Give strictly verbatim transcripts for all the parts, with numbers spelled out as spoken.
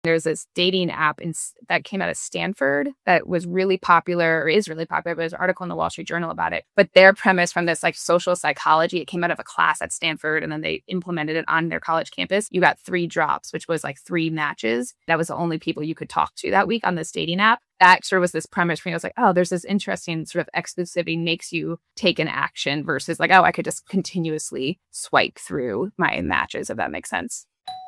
There's this dating app in, that came out of Stanford that was really popular or is really popular. There's an article in the Wall Street Journal about it. But their premise from this like social psychology, it came out of a class at Stanford and then they implemented it on their college campus. You got three drops, which was like three matches. That was the only people you could talk to that week on this dating app. That sort of was this premise for me. I was like, oh, there's this interesting sort of exclusivity makes you take an action versus like, oh, I could just continuously swipe through my matches, if that makes sense.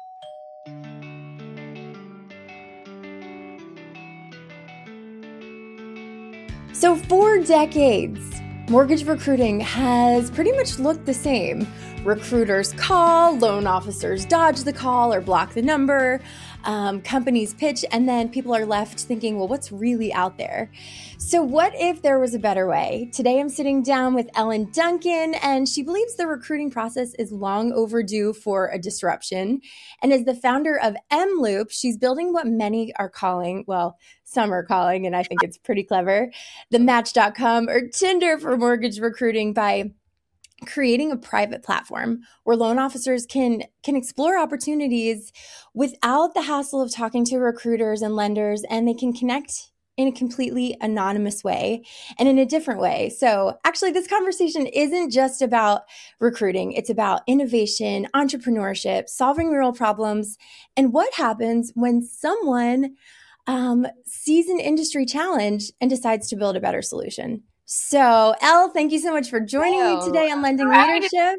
So for decades, mortgage recruiting has pretty much looked the same. Recruiters call, loan officers dodge the call or block the number, um, companies pitch, and then people are left thinking, well, what's really out there? So what if there was a better way? Today I'm sitting down with Ellen Duncan, and she believes the recruiting process is long overdue for a disruption. And as the founder of M Loop, she's building what many are calling, well, some are calling, and I think it's pretty clever, the Match dot com or Tinder for mortgage recruiting by creating a private platform where loan officers can can explore opportunities without the hassle of talking to recruiters and lenders, and they can connect in a completely anonymous way and in a different way. So actually, this conversation isn't just about recruiting. It's about innovation, entrepreneurship, solving real problems, and what happens when someone um, sees an industry challenge and decides to build a better solution. So, Elle, thank you so much for joining oh, me today on Lending Leadership.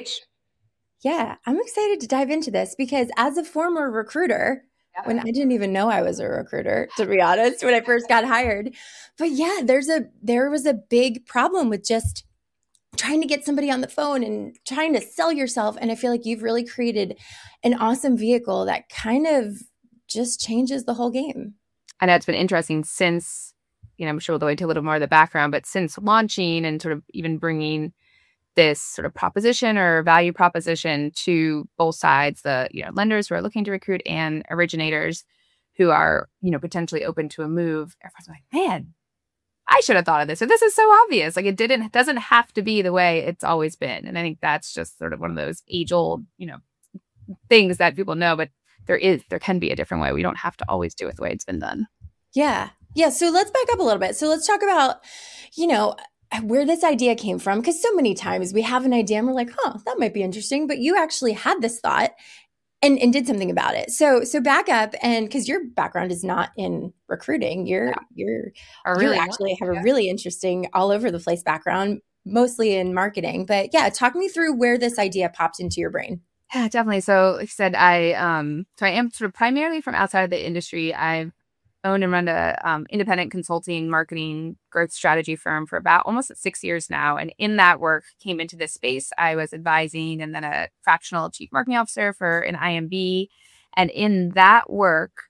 Yeah, I'm excited to dive into this because as a former recruiter, yeah. when I didn't even know I was a recruiter, to be honest, when I first got hired, but yeah, there's a there was a big problem with just trying to get somebody on the phone and trying to sell yourself. And I feel like you've really created an awesome vehicle that kind of just changes the whole game. I know it's been interesting since, you know, I'm sure we'll go into a little more of the background, but since launching and sort of even bringing this sort of proposition or value proposition to both sides, the, you know, lenders who are looking to recruit and originators who are, you know, potentially open to a move, everyone's like, man, I should have thought of this. So this is so obvious. Like it didn't, it doesn't have to be the way it's always been. And I think that's just sort of one of those age old, you know, things that people know, but there is, there can be a different way. We don't have to always do it the way it's been done. Yeah. Yeah. So let's back up a little bit. So let's talk about, you know, where this idea came from. Because so many times we have an idea and we're like, huh, that might be interesting. But you actually had this thought and, and did something about it. So so back up, and because your background is not in recruiting, you're yeah. you're really you actually have yeah. a really interesting all over the place background, mostly in marketing. But yeah, talk me through where this idea popped into your brain. Yeah, definitely. So like I said, I um so I am sort of primarily from outside of the industry. I've owned and run a um, independent consulting, marketing, growth strategy firm for about almost six years now. And in that work, came into this space. I was advising and then a fractional chief marketing officer for an I M B. And in that work,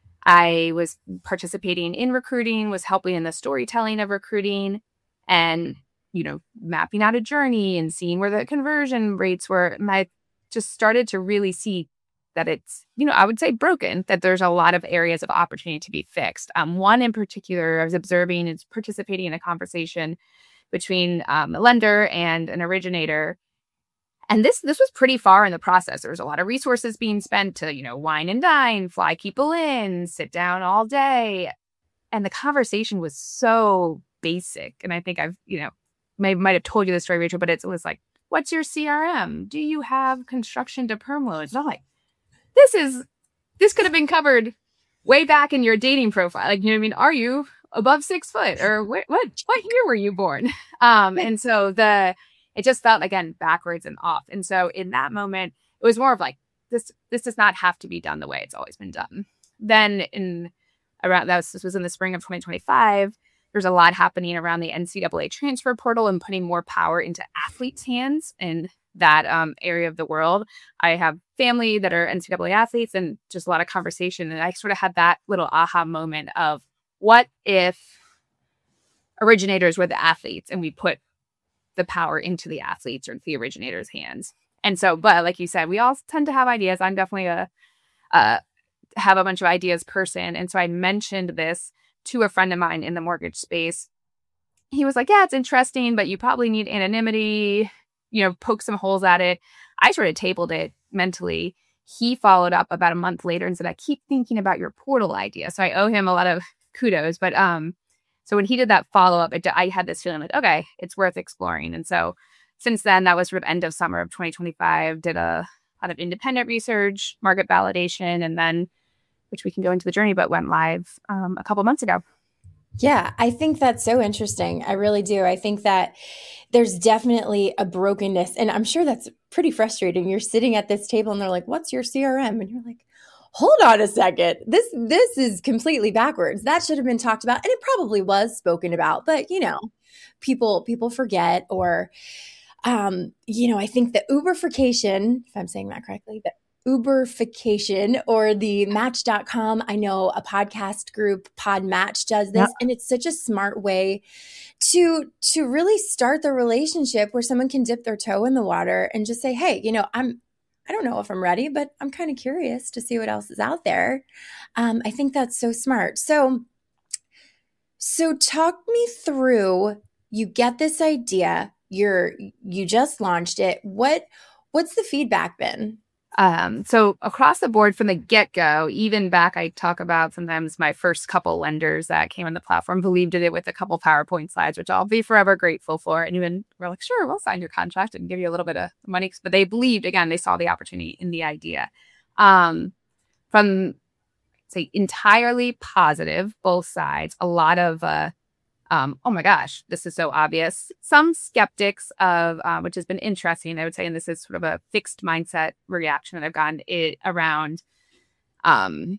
I was participating in recruiting, was helping in the storytelling of recruiting and, you know, mapping out a journey and seeing where the conversion rates were. And I just started to really see that it's, you know, I would say broken, that there's a lot of areas of opportunity to be fixed. Um, one in particular, I was observing is participating in a conversation between um, a lender and an originator. And this this was pretty far in the process. There was a lot of resources being spent to, you know, wine and dine, fly people in, sit down all day. And the conversation was so basic. And I think I've, you know, may, might have told you this story, Rachel, but it was like, what's your C R M? Do you have construction to perm loans? And I'm like, This is, this could have been covered way back in your dating profile. Like, you know what I mean? Are you above six foot or what, what, what year were you born? Um, and so the, it just felt again, backwards and off. And so in that moment, it was more of like, this, this does not have to be done the way it's always been done. Then in around, that was, this was in the spring of twenty twenty-five. There's a lot happening around the N C double A transfer portal and putting more power into athletes' hands and that um, area of the world. I have family that are N C double A athletes and just a lot of conversation. And I sort of had that little aha moment of what if originators were the athletes and we put the power into the athletes or the originators' hands. And so, but like you said, we all tend to have ideas. I'm definitely a, uh, have a bunch of ideas person. And so I mentioned this to a friend of mine in the mortgage space. He was like, yeah, it's interesting, but you probably need anonymity, you know, poke some holes at it. I sort of tabled it mentally he followed up about a month later and said, I keep thinking about your portal idea. So I owe him a lot of kudos. But um, so when he did that follow up, it, I had this feeling like, okay, it's worth exploring. And so since then, that was sort of end of summer of twenty twenty-five, did a lot of independent research, market validation, and then, which we can go into the journey, but went live um, a couple months ago. Yeah, I think that's so interesting. I really do. I think that there's definitely a brokenness, and I'm sure that's pretty frustrating. You're sitting at this table and they're like, what's your C R M? And you're like, hold on a second. This, this is completely backwards. That should have been talked about. And it probably was spoken about, but you know, people, people forget, or, um, you know, I think the Uberification, if I'm saying that correctly, the Uberification or the Match dot com. I know a podcast group, Podmatch, does this, yeah. And it's such a smart way to to really start the relationship where someone can dip their toe in the water and just say, hey, you know, I'm I don't know if I'm ready, but I'm kind of curious to see what else is out there. Um, I think that's so smart. So, so talk me through. You get this idea. You're you just launched it. What what's the feedback been? Um, so across the board from the get-go, even back, I talk about sometimes my first couple lenders that came on the platform believed in it with a couple PowerPoint slides, which I'll be forever grateful for. And even we're like, sure, we'll sign your contract and give you a little bit of money. But they believed, again, they saw the opportunity in the idea. Um, from, say, entirely positive, both sides, a lot of, uh, Um, oh my gosh, this is so obvious. Some skeptics of, um, which has been interesting, I would say, and this is sort of a fixed mindset reaction that I've gotten it around um,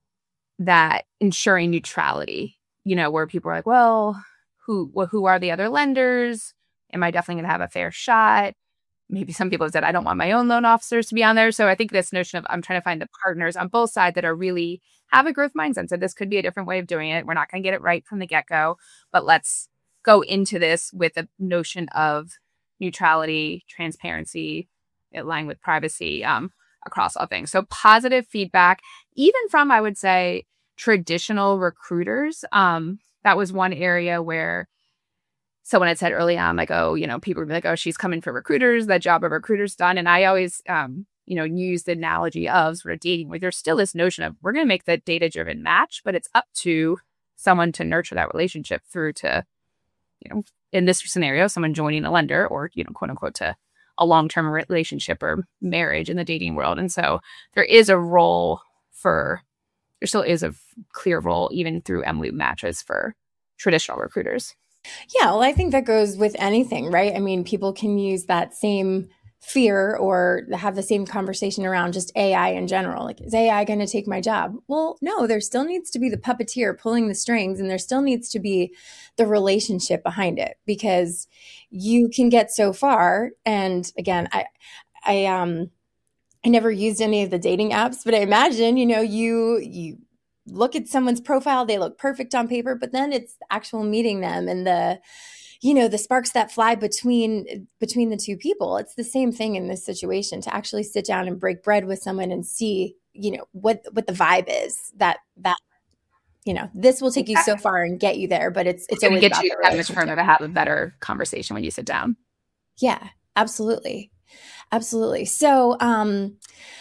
that ensuring neutrality, you know, where people are like, well, who, well, who are the other lenders? Am I definitely going to have a fair shot? Maybe some people have said, I don't want my own loan officers to be on there. So I think this notion of I'm trying to find the partners on both sides that are really have a growth mindset. So this could be a different way of doing it. We're not going to get it right from the get-go, but let's go into this with a notion of neutrality, transparency, aligned with privacy um, across all things. So positive feedback, even from, I would say, traditional recruiters. Um, that was one area where someone had said early on, like, oh, you know, people would be like, oh, she's coming for recruiters. That job of recruiters done. And I always, um, you know, use the analogy of sort of dating where there's still this notion of we're going to make the data-driven match, but it's up to someone to nurture that relationship through to, you know, in this scenario, someone joining a lender or, you know, quote unquote, to a long-term relationship or marriage in the dating world. And so there is a role for, there still is a clear role even through M Loop matches for traditional recruiters. Yeah, well, I think that goes with anything, right? I mean, people can use that same fear or have the same conversation around just A I in general. Like, is A I going to take my job? Well, no, there still needs to be the puppeteer pulling the strings, and there still needs to be the relationship behind it, because you can get so far. And again, I, I, um, I never used any of the dating apps, but I imagine, you know, you, you, look at someone's profile, they look perfect on paper, but then it's actual meeting them and the, you know, the sparks that fly between between the two people. It's the same thing in this situation, to actually sit down and break bread with someone and see, you know, what what the vibe is. That that you know, this will take you so far and get you there, but it's it's, it's going to get you that much further to have a better conversation when you sit down. Yeah, absolutely, absolutely. So, um.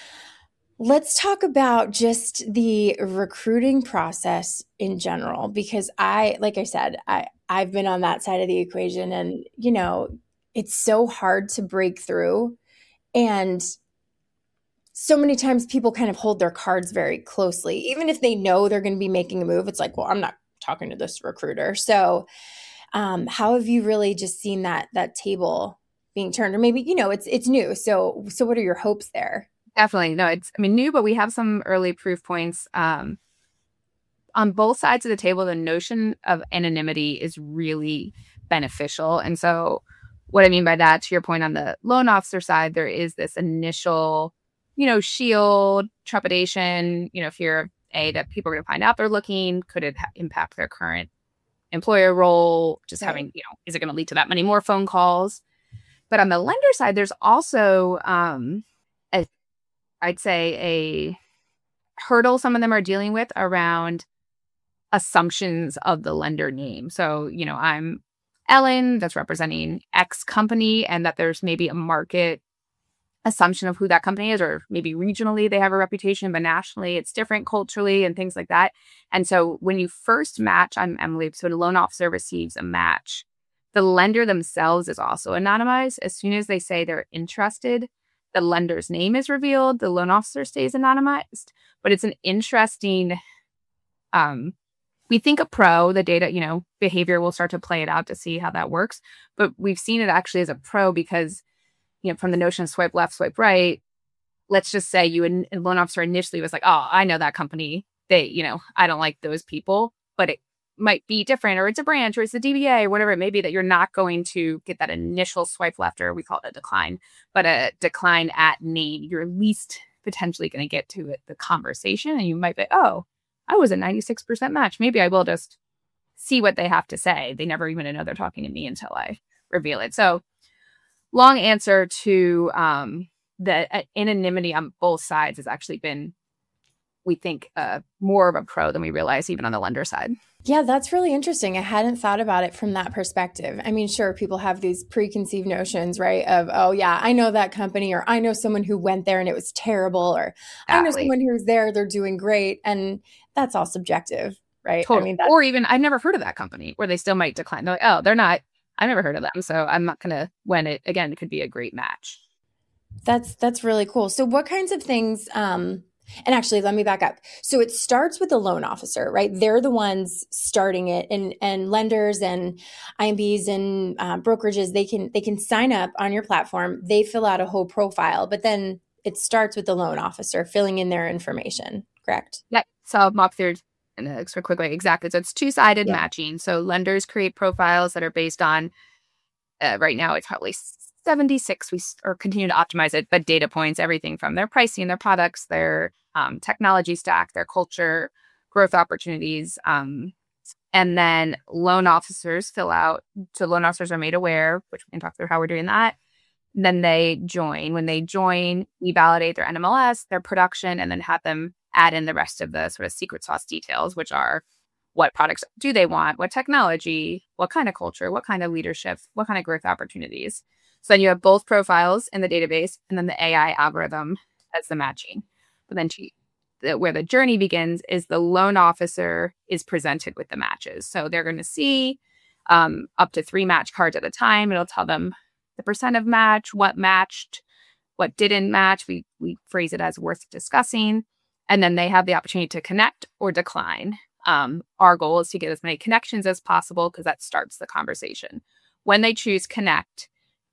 Let's talk about just the recruiting process in general, because I, like I said, I, I've been on that side of the equation, and, you know, it's so hard to break through. And so many times people kind of hold their cards very closely. Even if they know they're going to be making a move, it's like, well, I'm not talking to this recruiter. So um, how have you really just seen that, that table being turned? Or maybe, you know, it's, it's new. So, so what are your hopes there? Definitely. No, it's, I mean, new, but we have some early proof points. Um, on both sides of the table, the notion of anonymity is really beneficial. And so what I mean by that, to your point on the loan officer side, there is this initial, you know, shield, trepidation, you know, fear of A, that people are going to find out they're looking. Could it ha- impact their current employer role? Just right. having, you know, is it going to lead to that many more phone calls? But on the lender side, there's also, um, a I'd say a hurdle some of them are dealing with around assumptions of the lender name. So, you know, I'm Ellen, that's representing X company, and that there's maybe a market assumption of who that company is, or maybe regionally they have a reputation, but nationally it's different culturally and things like that. And so when you first match on Emily, so a loan officer receives a match, the lender themselves is also anonymized. As soon as they say they're interested, the lender's name is revealed, the loan officer stays anonymized. But it's an interesting, um, we think a pro, the data, you know, behavior will start to play it out to see how that works. But we've seen it actually as a pro because, you know, from the notion of swipe left, swipe right, let's just say you and a loan officer initially was like, oh, I know that company. They, you know, I don't like those people, but it might be different, or it's a branch, or it's a D B A, or whatever it may be, that you're not going to get that initial swipe left, or we call it a decline, but a decline at name. You're at least potentially going to get to it, the conversation, and you might be, oh, I was a ninety-six percent match. Maybe I will just see what they have to say. They never even know they're talking to me until I reveal it. So long answer to um, the anonymity on both sides has actually been, we think, uh, more of a pro than we realize, even on the lender side. Yeah, that's really interesting. I hadn't thought about it from that perspective. I mean, sure, people have these preconceived notions, right? Of, oh, yeah, I know that company, or I know someone who went there and it was terrible, or exactly. I know someone who's there, they're doing great. And that's all subjective, right? Totally. I mean, that's- or even, I've never heard of that company, where they still might decline. They're like, oh, they're not, I've never heard of them. So I'm not going to, when it, again, it could be a great match. That's, that's really cool. So what kinds of things, um, and actually, let me back up. So it starts with the loan officer, right? They're the ones starting it, and and lenders and I M Bs and uh, brokerages, they can they can sign up on your platform. They fill out a whole profile, but then it starts with the loan officer filling in their information, correct? Yeah. So I'll mop through in a sort of quick way. Exactly. So it's two-sided yeah. matching. So lenders create profiles that are based on, uh, right now it's probably seventy-six, we or continue to optimize it, but data points, everything from their pricing, their products, their um, technology stack, their culture, growth opportunities. Um, and then loan officers fill out, so loan officers are made aware, which we can talk through how we're doing that. Then they join. When they join, we validate their N M L S, their production, and then have them add in the rest of the sort of secret sauce details, which are what products do they want, what technology, what kind of culture, what kind of leadership, what kind of growth opportunities. So then you have both profiles in the database, and then the A I algorithm as the matching. But then to, the, where the journey begins is the loan officer is presented with the matches. So they're going to see um, up to three match cards at a time. It'll tell them the percent of match, what matched, what didn't match. We we phrase it as worth discussing. And then they have the opportunity to connect or decline. Um, our goal is to get as many connections as possible, because that starts the conversation. When they choose connect,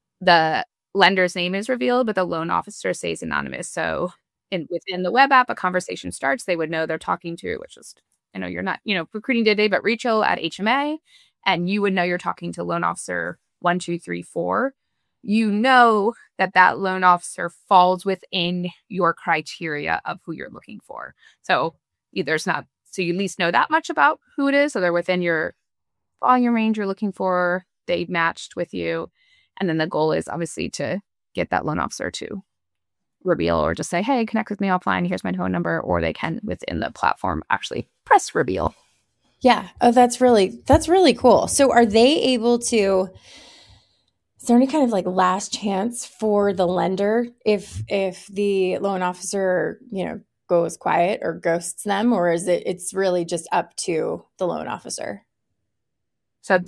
the lender's name is revealed, but the loan officer stays anonymous. So in, within the web app, a conversation starts. They would know they're talking to, which is, I know you're not, you know, recruiting today, but Rachel at H M A, and you would know you're talking to loan officer one, two, three, four. You know that that loan officer falls within your criteria of who you're looking for. So there's not, so you at least know that much about who it is. So they're within your volume range you're looking for. They matched with you. And then the goal is obviously to get that loan officer to reveal, or just say, hey, connect with me offline. Here's my phone number. Or they can, within the platform, actually press reveal. Yeah. Oh, that's really, that's really cool. So are they able to, is there any kind of like last chance for the lender if, if the loan officer, you know, goes quiet or ghosts them, or is it, it's really just up to the loan officer? So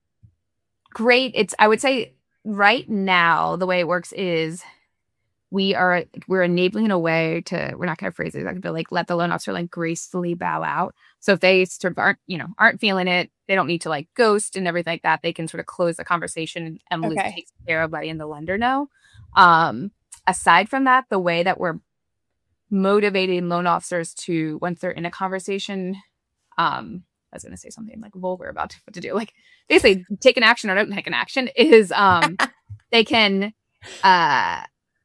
great. It's, I would say, right now, the way it works is we are, we're enabling a way to, we're not going to phrase it exactly, but like let the loan officer like gracefully bow out. So if they sort of aren't, you know, aren't feeling it, they don't need to like ghost and everything like that. They can sort of close the conversation, and Emily okay. takes care of letting the lender know. Um, aside from that, the way that we're motivating loan officers to, once they're in a conversation, um, I was going to say something like vulgar about what to do, like basically take an action or don't take an action, is um, they can uh,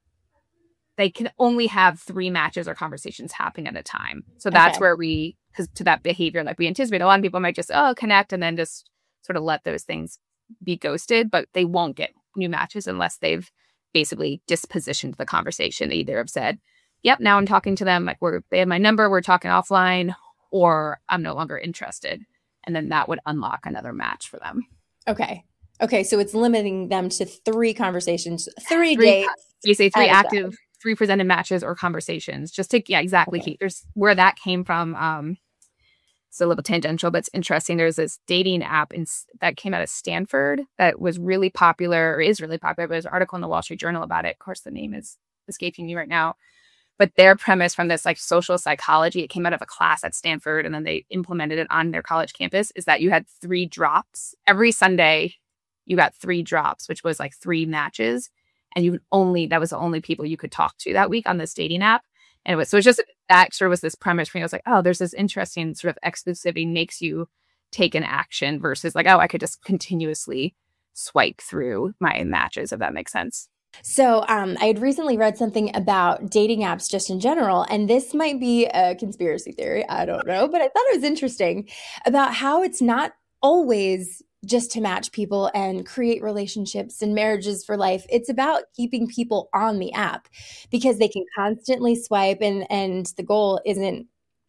they can only have three matches or conversations happening at a time. So that's okay. where we, because to that behavior, like we anticipate, a lot of people might just, oh, connect and then just sort of let those things be ghosted, but they won't get new matches unless they've basically dispositioned the conversation. They either have said, yep, now I'm talking to them, like we're, they have my number, we're talking offline, or I'm no longer interested. And then that would unlock another match for them. Okay. Okay, so it's limiting them to three conversations, three Three, dates you say three at a active, time. three presented matches or conversations. Just to, yeah, exactly. Okay. Keep, there's where that came from. Um, it's a little tangential, but it's interesting. There's this dating app in, that came out of Stanford that was really popular, or is really popular. But there's an article in the Wall Street Journal about it. Of course, the name is escaping me right now. But their premise from this like social psychology, it came out of a class at Stanford, and then they implemented it on their college campus, is that you had three drops. Every Sunday, you got three drops, which was like three matches. And you only, that was the only people you could talk to that week on this dating app. And it was, so it's just, that sort of was this premise for me. I was like, oh, there's this interesting sort of exclusivity makes you take an action versus like, oh, I could just continuously swipe through my matches, if that makes sense. So um, I had recently read something about dating apps just in general, and this might be a conspiracy theory. I don't know, but I thought it was interesting about how it's not always just to match people and create relationships and marriages for life. It's about keeping people on the app because they can constantly swipe, and and the goal isn't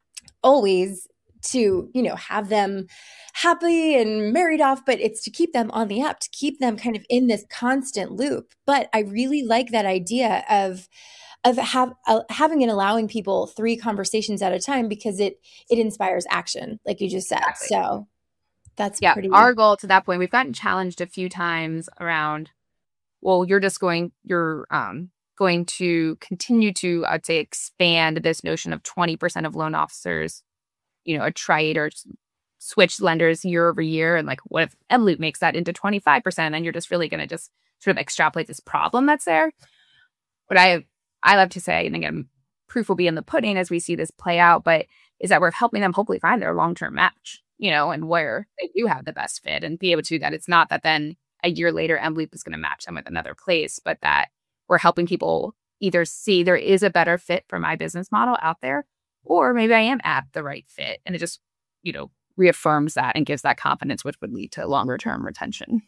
always to, you know, have them happy and married off, but it's to keep them on the app, to keep them kind of in this constant loop. But I really like that idea of of have, uh, having and allowing people three conversations at a time because it it inspires action, like you just said. Exactly. So that's Yeah, pretty. our goal to that point, we've gotten challenged a few times around, well, you're just going, you're um, going to continue to, I'd say, expand this notion of twenty percent of loan officers, you know, attrite or switch lenders year over year. And like, what if Evolut makes that into twenty-five percent? And then you're just really going to just sort of extrapolate this problem that's there. But I, I love to say, and again, proof will be in the pudding as we see this play out, but is that we're helping them hopefully find their long-term match, you know, and where they do have the best fit and be able to do that. It's not that then a year later, Evolut is going to match them with another place, but that we're helping people either see there is a better fit for my business model out there, or maybe I am at the right fit. And it just, you know, reaffirms that and gives that confidence, which would lead to longer term retention.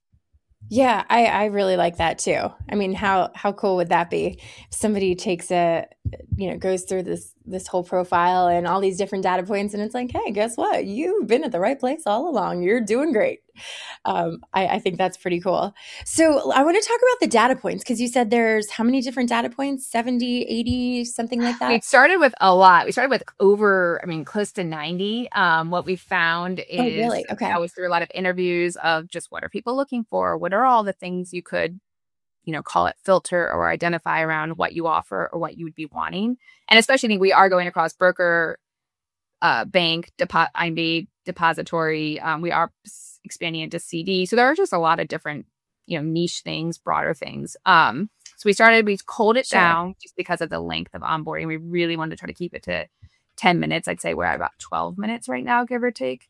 Yeah, I, I really like that too. I mean, how how cool would that be? If somebody takes a, you know, goes through this this whole profile and all these different data points, and it's like, hey, guess what? You've been at the right place all along. You're doing great. Um, I, I think that's pretty cool. So I want to talk about the data points because you said there's how many different data points? seventy, eighty, something like that? We started with a lot. We started with over, I mean, close to ninety. Um, what we found is, oh, really? Okay. I was through a lot of interviews of just what are people looking for? What are all the things you could, you know, call it filter or identify around what you offer or what you would be wanting. And especially we are going across broker, uh, bank, depo- I M B, depository. Um, we are expanding into C D. So there are just a lot of different, you know, niche things, broader things. Um, so we started, we culled it Sure. down just because of the length of onboarding. We really wanted to try to keep it to ten minutes. I'd say we're at about twelve minutes right now, give or take.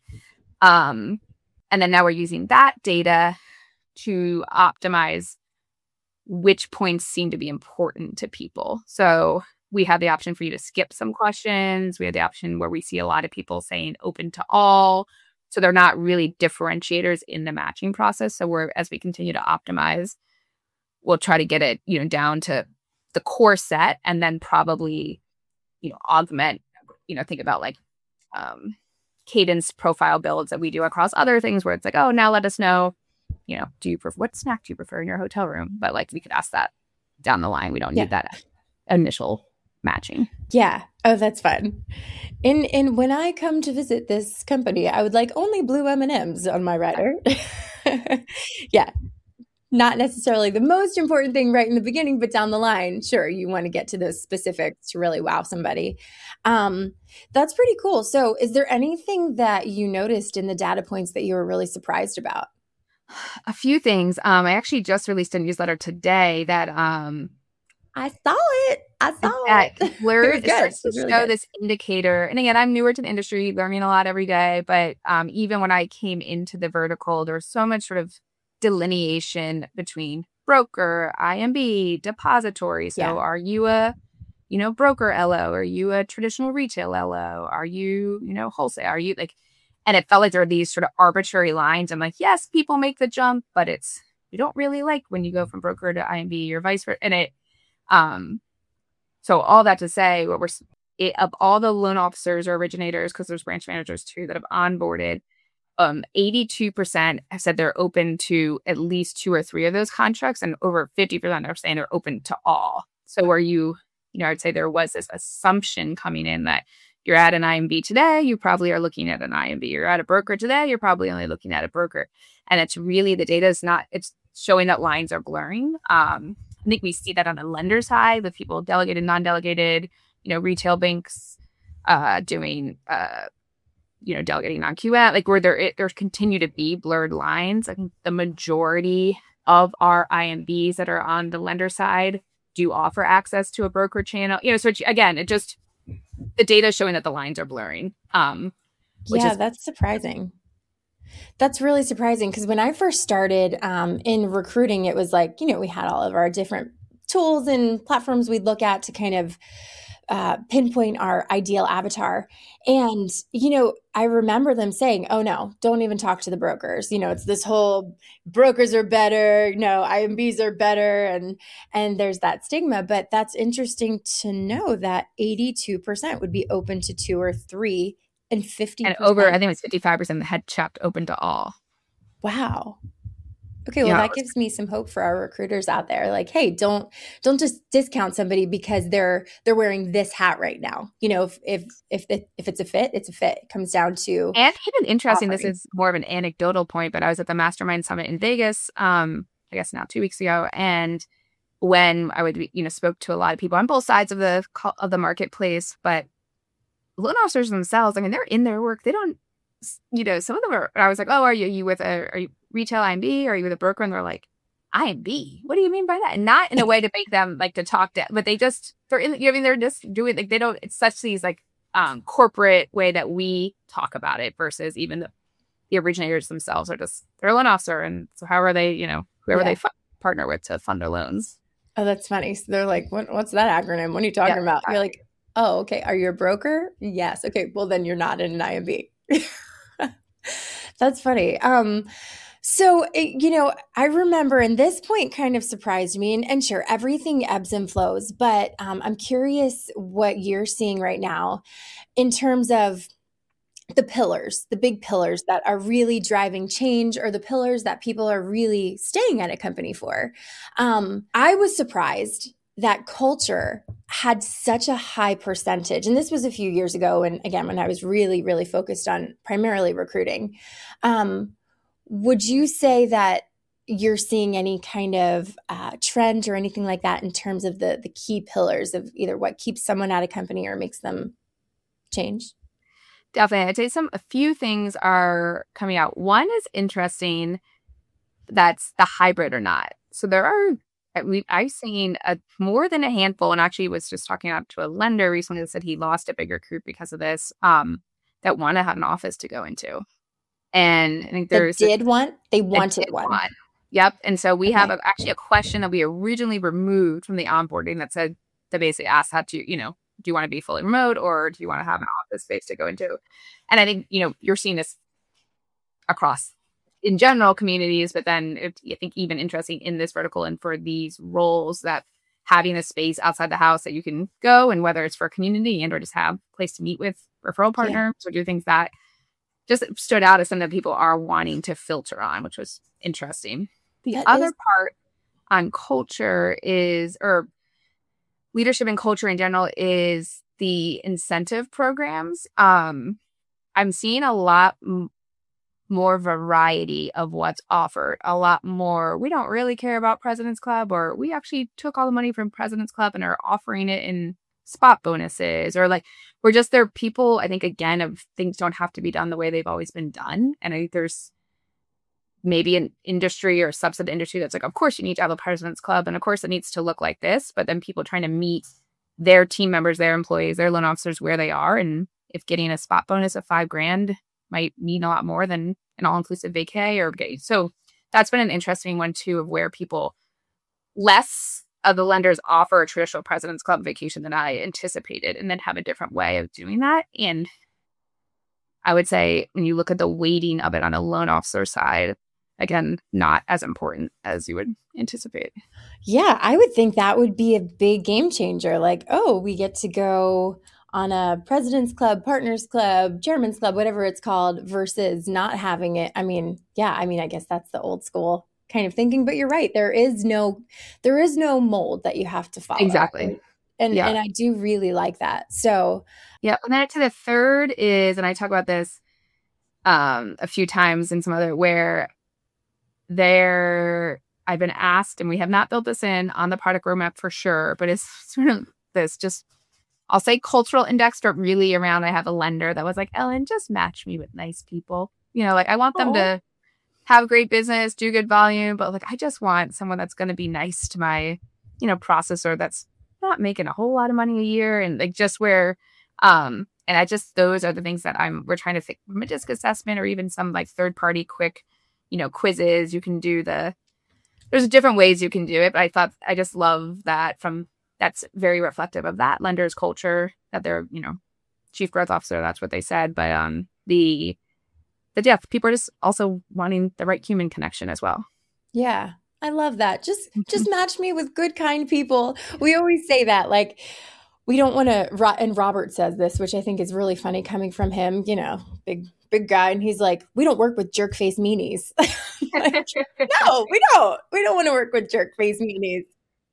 Um, and then now we're using that data to optimize which points seem to be important to people. So we have the option for you to skip some questions. We have the option where we see a lot of people saying open to all. So they're not really differentiators in the matching process. So we're, as we continue to optimize, we'll try to get it, you know, down to the core set and then probably, you know, augment, you know, think about like um, cadence profile builds that we do across other things where it's like, oh, now let us know, you know, do you prefer, what snack do you prefer in your hotel room? But like, we could ask that down the line. We don't Yeah. need that initial matching. Yeah. Oh, that's fun. And and when I come to visit this company, I would like only blue M and M's on my rider. Yeah. Not necessarily the most important thing right in the beginning, but down the line, sure, you want to get to those specifics to really wow somebody. Um, that's pretty cool. So is there anything that you noticed in the data points that you were really surprised about? A few things. Um, I actually just released a newsletter today that um, I saw it. I saw that it. where It it was good. starts to It was really show good. this indicator. And again, I'm newer to the industry, learning a lot every day. But um, even when I came into the vertical, there was so much sort of delineation between broker, I M B, depository. So Yeah. are you a, you know, broker L O? Are you a traditional retail L O? Are you, you know, wholesale? Are you like, and it felt like there are these sort of arbitrary lines. I'm like, yes, people make the jump, but it's, you don't really like when you go from broker to I M B or vice versa. And it, um, so all that to say, what we're, it, of all the loan officers or originators, because there's branch managers too that have onboarded, um, eighty-two percent have said they're open to at least two or three of those contracts, and over fifty percent are saying they're open to all. So where you, you know, I'd say there was this assumption coming in that you're at an I M B today, you probably are looking at an I M B. You're at a broker today, you're probably only looking at a broker. And it's really, the data is not, it's showing that lines are blurring. Um, I think we see that on the lender side with people delegated, non-delegated, you know, retail banks uh, doing, uh, you know, delegating non-Q M, like where there, it, there continue to be blurred lines. I think the majority of our I M Bs that are on the lender side do offer access to a broker channel. You know, so again, it just, the data is showing that the lines are blurring. Um, which yeah, is- that's surprising. That's really surprising because when I first started um, in recruiting, it was like, you know, we had all of our different tools and platforms we'd look at to kind of uh, pinpoint our ideal avatar. And, you know, I remember them saying, oh, no, don't even talk to the brokers. You know, it's this whole brokers are better, no, I M Bs are better. And, and there's that stigma. But that's interesting to know that eighty-two percent would be open to two or three and fifty percent. And over, I think it was fifty-five percent that had checked open to all. Wow. Okay, well, yeah. that gives me some hope for our recruiters out there. Like, hey, don't don't just discount somebody because they're they're wearing this hat right now. You know, if if if the, if it's a fit, it's a fit. It comes down to and even interesting. offering. This is more of an anecdotal point, but I was at the Mastermind Summit in Vegas. Um, I guess now two weeks ago, and when I would you know spoke to a lot of people on both sides of the of the marketplace, but loan officers themselves, I mean, they're in their work. They don't, you know, some of them are. I was like, oh, are you are you with a are you retail I M B? Or are you with a broker? And they're like, I M B? What do you mean by that? And not in a way to make them like to talk to, but they just, they're in, you know, I mean, they're just doing, like, they don't, it's such these like um, corporate way that we talk about it versus even the, the originators themselves are just, they're a loan officer. And so how are they, you know, whoever yeah. they f- partner with to fund their loans. Oh, that's funny. So they're like, what, what's that acronym? What are you talking yeah, about? You're like, oh, okay. Are you a broker? Yes. Okay. Well, then you're not in an I M B. That's funny. Um, So, you know, I remember, and this point kind of surprised me, and, and sure, everything ebbs and flows, but um, I'm curious what you're seeing right now in terms of the pillars, the big pillars that are really driving change, or the pillars that people are really staying at a company for. Um, I was surprised that culture had such a high percentage. And this was a few years ago. And again, when I was really, really focused on primarily recruiting. Um, Would you say that you're seeing any kind of uh, trend or anything like that in terms of the the key pillars of either what keeps someone at a company or makes them change? Definitely. I'd say some a few things are coming out. One is interesting. That's the hybrid or not. So there are we I've seen a more than a handful, and actually was just talking out to a lender recently that said he lost a big recruit because of this. Um, that want to have an office to go into. And I think there's they did a, want they wanted did one. Want. Yep. And so we okay. have a, actually a question that we originally removed from the onboarding that said that basically asked how to, you know, do you want to be fully remote or do you want to have an office space to go into? And I think, you know, you're seeing this across in general communities, but then it, I think even interesting in this vertical and for these roles that having a space outside the house that you can go, and whether it's for a community and or just have a place to meet with referral partners yeah. or do things that just stood out as something that people are wanting to filter on, which was interesting. The that other is- part on culture is, or leadership and culture in general, is the incentive programs. Um, I'm seeing a lot m- more variety of what's offered. A lot more, we don't really care about President's Club, or we actually took all the money from President's Club and are offering it in spot bonuses, or like we're just there. People, I think, again, of things don't have to be done the way they've always been done. And I think there's maybe an industry or subset industry that's like, of course you need to have a President's Club, and of course it needs to look like this. But then people trying to meet their team members, their employees, their loan officers where they are, and if getting a spot bonus of five grand might mean a lot more than an all-inclusive vacay or getting. So that's been an interesting one too, of where people less of the lenders offer a traditional President's Club vacation than I anticipated, and then have a different way of doing that. And I would say when you look at the weighting of it on a loan officer side, again, not as important as you would anticipate. Yeah, I would think that would be a big game changer. Like, oh, we get to go on a President's Club, Partners Club, Chairman's Club, whatever it's called, versus not having it. I mean, yeah, I mean, I guess that's the old school kind of thinking, but you're right. There is no, there is no mold that you have to follow. Exactly. And, yeah. and I do really like that. So yeah. And then to the third is, and I talk about this um, a few times in some other, where there, I've been asked, and we have not built this in on the product roadmap for sure, but it's sort of this just, I'll say cultural index, but really around, I have a lender that was like, Ellen, just match me with nice people. You know, like I want them Aww. to have great business, do good volume, but like, I just want someone that's going to be nice to my, you know, processor that's not making a whole lot of money a year. And like just where, um, and I just, those are the things that I'm, we're trying to think from a disc assessment or even some like third party quick, you know, quizzes. You can do the, there's different ways you can do it, but I thought, I just love that from, that's very reflective of that lender's culture, that they're, you know, chief growth officer, that's what they said. But um, the, the yeah, people are just also wanting the right human connection as well. Yeah, I love that. Just, just match me with good, kind people. We always say that, like, we don't want to, and Robert says this, which I think is really funny coming from him, you know, big, big guy. And he's like, we don't work with jerk face meanies. Like, no, we don't. We don't want to work with jerk face meanies.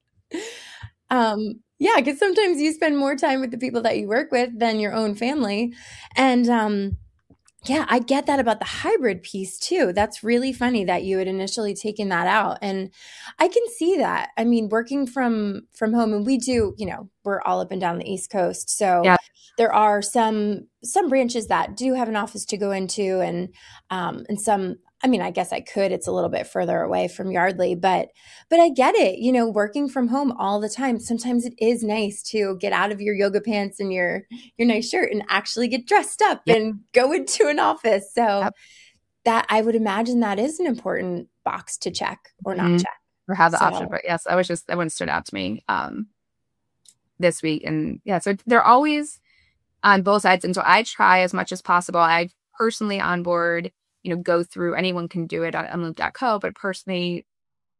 Um, yeah, because sometimes you spend more time with the people that you work with than your own family. And um, yeah, I get that about the hybrid piece too. That's really funny that you had initially taken that out. And I can see that. I mean, working from from home, and we do, you know, we're all up and down the East Coast. So yeah. There are some some branches that do have an office to go into, and um, and some, I mean, I guess I could. It's a little bit further away from Yardley, but but I get it. You know, working from home all the time, sometimes it is nice to get out of your yoga pants and your your nice shirt and actually get dressed up yep. and go into an office. So yep. that, I would imagine, that is an important box to check or not mm-hmm. check. Or have the so. option. But yes, I was just, that one stood out to me um, this week. And yeah, so they're always on both sides. And so I try as much as possible. I personally onboard, you know, go through, anyone can do it on mloop dot co, but personally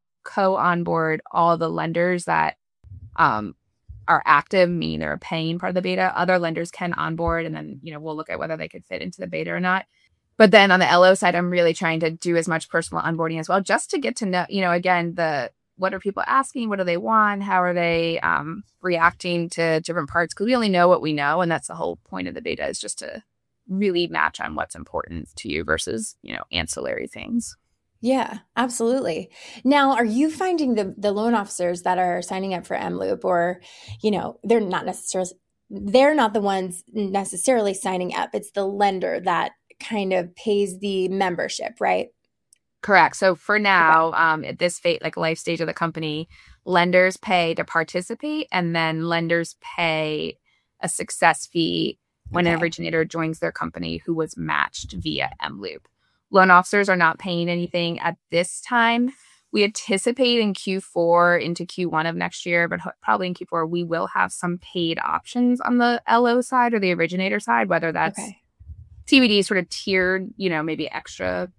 co-onboard all the lenders that um, are active, meaning they're a paying part of the beta. Other lenders can onboard, and then, you know, we'll look at whether they could fit into the beta or not. But then on the L O side, I'm really trying to do as much personal onboarding as well, just to get to know, you know, again, the, what are people asking? What do they want? How are they um, reacting to different parts? Because we only know what we know. And that's the whole point of the beta, is just to really match on what's important to you versus, you know, ancillary things. Yeah, absolutely. Now, are you finding the the loan officers that are signing up for mLoop, or, you know, they're not necessarily, they're not the ones necessarily signing up. It's the lender that kind of pays the membership, right? Correct. So for now, okay. um, at this fate, like life stage of the company, lenders pay to participate, and then lenders pay a success fee when okay. an originator joins their company who was matched via mLoop. Loan officers are not paying anything at this time. We anticipate in Q four into Q one of next year, but probably in Q four, we will have some paid options on the L O side or the originator side, whether that's okay. T B D sort of tiered, you know, maybe extra.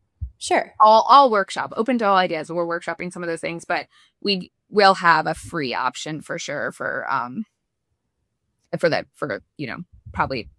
Sure. All all workshop, open to all ideas. We're workshopping some of those things, but we will have a free option for sure for um for that for, you know, probably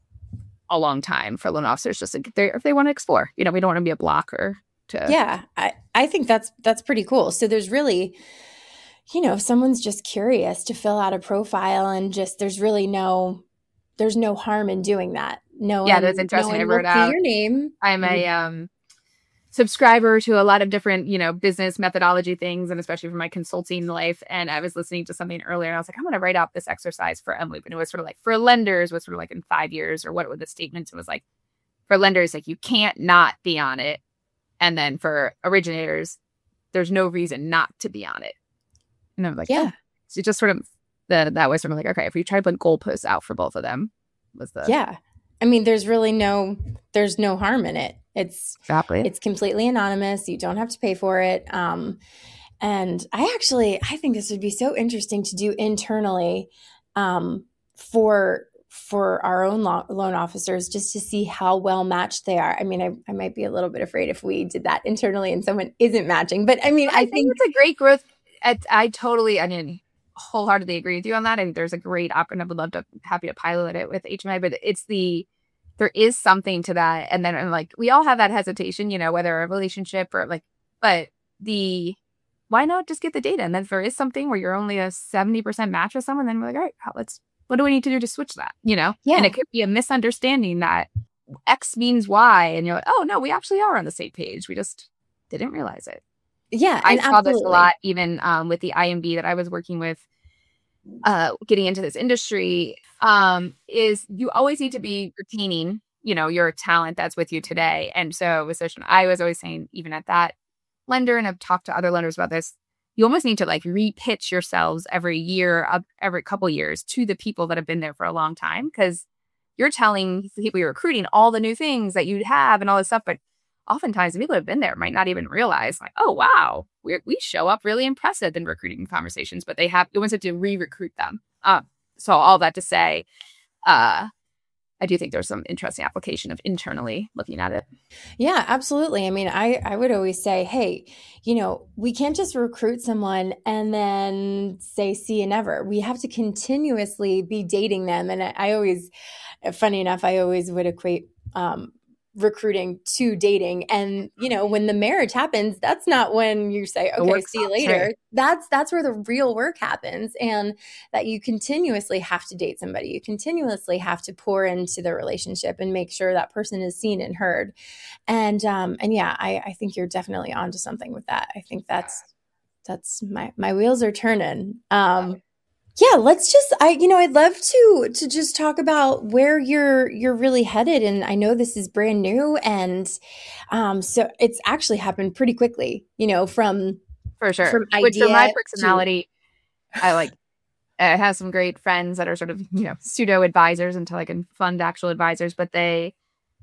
a long time for loan officers, just if they, if they want to explore. You know, we don't want to be a blocker to. Yeah, I, I think that's that's pretty cool. So there's really, you know, if someone's just curious to fill out a profile, and just there's really no there's no harm in doing that. No, yeah, that's interesting. No I wrote out your name. I'm a um subscriber to a lot of different, you know, business methodology things, and especially for my consulting life. And I was listening to something earlier, and I was like, I'm going to write out this exercise for mLoop. And it was sort of like, for lenders, was sort of like in five years or what were the statements? It was like, for lenders, like, you can't not be on it. And then for originators, there's no reason not to be on it. And I'm like, yeah. Oh. So just sort of, the, that was sort of like, okay, if we try to put goalposts out for both of them, was the. Yeah. I mean, there's really no, there's no harm in it. It's exactly. It's completely anonymous. You don't have to pay for it. Um, and I actually, I think this would be so interesting to do internally um, for for our own lo- loan officers, just to see how well matched they are. I mean, I, I might be a little bit afraid if we did that internally and someone isn't matching. But I mean, I, I think, think it's a great growth. I, I totally, I mean, wholeheartedly agree with you on that. And there's a great op, and I would love to, happy to pilot it with H M A, but it's the, there is something to that. And then I'm like, we all have that hesitation, you know, whether a relationship or like, but the, why not just get the data? And then if there is something where you're only a seventy percent match with someone, then we're like, all right, let's, what do we need to do to switch that? You know? Yeah. And it could be a misunderstanding that X means Y. And you're like, oh no, we actually are on the same page. We just didn't realize it. Yeah. I and saw absolutely. this a lot, even um, with the I M B that I was working with, uh, getting into this industry, um, is you always need to be retaining, you know, your talent that's with you today. And so with social, I was always saying, even at that lender, and I've talked to other lenders about this, you almost need to like repitch yourselves every year, uh, every couple years to the people that have been there for a long time, because you're telling the people you're recruiting all the new things that you have and all this stuff. But oftentimes the people who have been there might not even realize, like, oh, wow, we we show up really impressive in recruiting conversations, but they have, you almost have to re-recruit them. Uh, so all that to say, uh, I do think there's some interesting application of internally looking at it. Yeah, absolutely. I mean, I, I would always say, hey, you know, we can't just recruit someone and then say, see you never. We have to continuously be dating them. And I, I always, funny enough, I always would equate um, recruiting to dating. And, you know, when the marriage happens, that's not when you say, okay, see you later. Right. That's, that's where the real work happens. And that you continuously have to date somebody. You continuously have to pour into the relationship and make sure that person is seen and heard. And, um, and yeah, I, I think you're definitely onto something with that. I think that's, that's my, my wheels are turning. Um, Yeah, let's just, I, you know, I'd love to, to just talk about where you're, you're really headed. And I know this is brand new. And, um, so it's actually happened pretty quickly, you know, from, for sure, from which for my idea personality, to... I like, I have some great friends that are sort of, you know, pseudo advisors until I can fund actual advisors, but they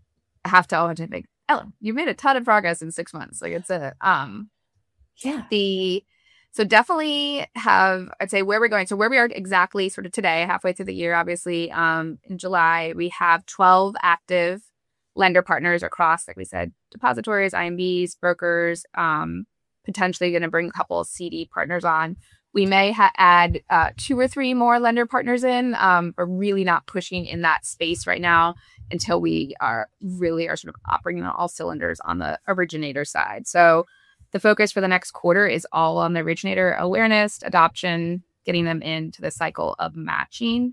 have to always think, Ellen, you made a ton of progress in six months. Like it's a, um, yeah, the, So definitely have, I'd say where we're going. So where we are exactly sort of today, halfway through the year, obviously, um, in July, we have twelve active lender partners across, like we said, depositories, I M Bs, brokers, um, potentially going to bring a couple of C D partners on. We may ha- add uh, two or three more lender partners in. Um, we're really not pushing in that space right now until we are really are sort of operating on all cylinders on the originator side. So the focus for the next quarter is all on the originator awareness, adoption, getting them into the cycle of matching.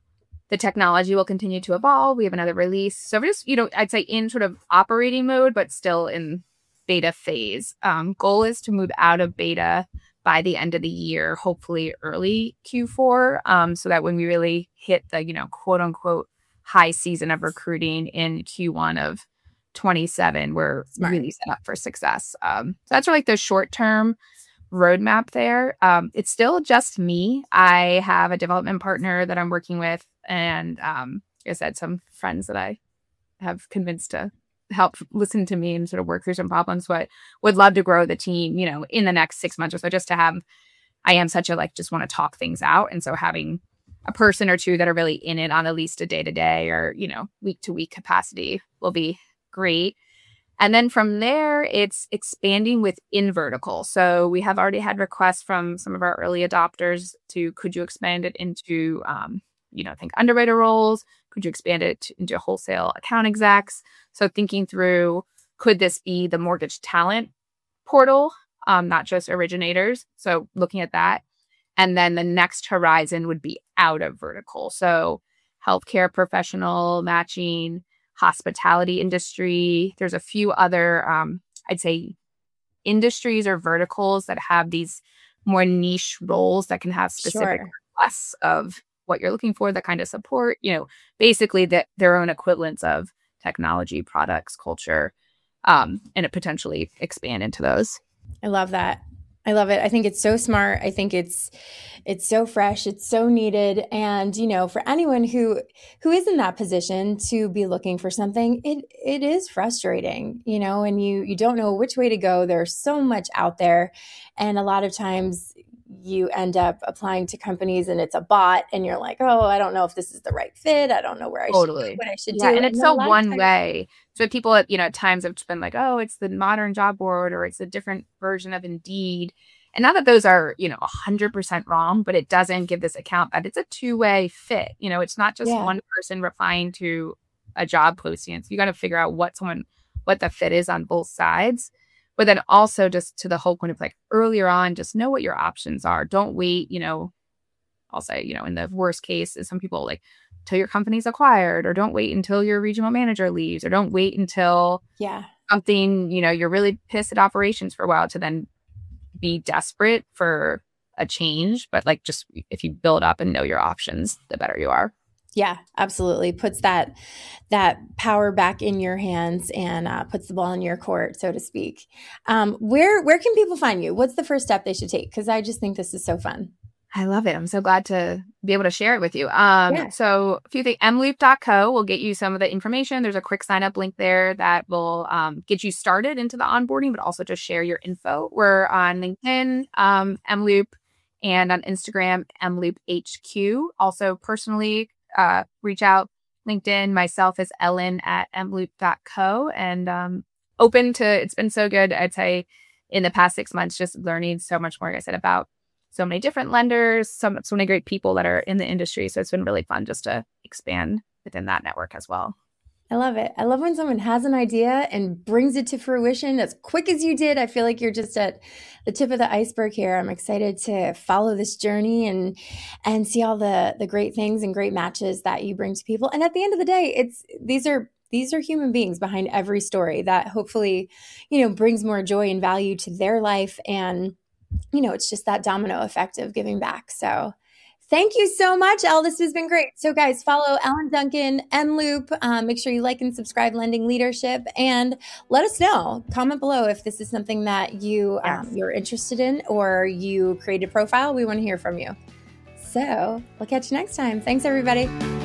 The technology will continue to evolve. We have another release. So we're just, you know, I'd say in sort of operating mode, but still in beta phase. Um, goal is to move out of beta by the end of the year, hopefully early Q four, um, so that when we really hit the, you know, quote unquote high season of recruiting in Q one of twenty-seven, we're Smart. really set up for success. Um, so that's like the short term roadmap there. Um, it's still just me. I have a development partner that I'm working with, and um, like I said, some friends that I have convinced to help listen to me and sort of work through some problems, but would love to grow the team, you know, in the next six months or so, just to have, I am such a, like, just want to talk things out. And so having a person or two that are really in it on at least a day to day or, you know, week to week capacity will be great. And then from there, it's expanding within vertical. So we have already had requests from some of our early adopters to, could you expand it into, um, you know, think underwriter roles? Could you expand it into wholesale account execs? So thinking through, could this be the mortgage talent portal, um, not just originators? So looking at that. And then the next horizon would be out of vertical. So healthcare professional matching, hospitality industry. There's a few other, um, I'd say, industries or verticals that have these more niche roles that can have specific Sure. requests of what you're looking for, that kind of support, you know, basically that their own equivalents of technology, products, culture, um, and it potentially expand into those. I love that. I love it. I think it's so smart. I think it's it's so fresh. It's so needed. And, you know, for anyone who who is in that position to be looking for something, it it is frustrating, you know, and you you don't know which way to go. There's so much out there. And a lot of times you end up applying to companies and it's a bot and you're like, oh, I don't know if this is the right fit. I don't know where I Totally. should what I should Yeah, do. and it's And so a lot of one times- way. So people, you know, at times have been like, oh, it's the modern job board or it's a different version of Indeed. And not that those are, you know, one hundred percent wrong, but it doesn't give this account that it's a two-way fit. You know, it's not just Yeah. one person replying to a job posting. So you got to figure out what someone, what the fit is on both sides. But then also just to the whole point of like earlier on, just know what your options are. Don't wait, you know, I'll say, you know, in the worst case is some people like till your company's acquired, or don't wait until your regional manager leaves, or don't wait until Yeah. something, you know, you're really pissed at operations for a while to then be desperate for a change. But like, just if you build up and know your options, the better you are. Yeah, absolutely. Puts that that power back in your hands and uh, puts the ball in your court, so to speak. Um, where where can people find you? What's the first step they should take? Because I just think this is so fun. I love it. I'm so glad to be able to share it with you. Um, Yeah. So a few things, m loop dot co will get you some of the information. There's a quick sign up link there that will um, get you started into the onboarding, but also just share your info. We're on LinkedIn, um, mloop, and on Instagram, mloophq. Also personally, uh, reach out LinkedIn. Myself is Ellen at m loop dot co, and um, open to, it's been so good. I'd say in the past six months, just learning so much more, like I said, about so many different lenders, some so many great people that are in the industry. So it's been really fun just to expand within that network as well. I love it. I love when someone has an idea and brings it to fruition as quick as you did. I feel like you're just at the tip of the iceberg here. I'm excited to follow this journey and and see all the the great things and great matches that you bring to people. And at the end of the day, it's these are these are human beings behind every story that hopefully, you know, brings more joy and value to their life. And you know, it's just that domino effect of giving back. So thank you so much, Elle. This has been great. So guys, follow Ellen Duncan, mloop. Um, make sure you like and subscribe Lending Leadership, and let us know. Comment below if this is something that you, Yes. um, you're interested in, or you create a profile. We want to hear from you. So we'll catch you next time. Thanks, everybody.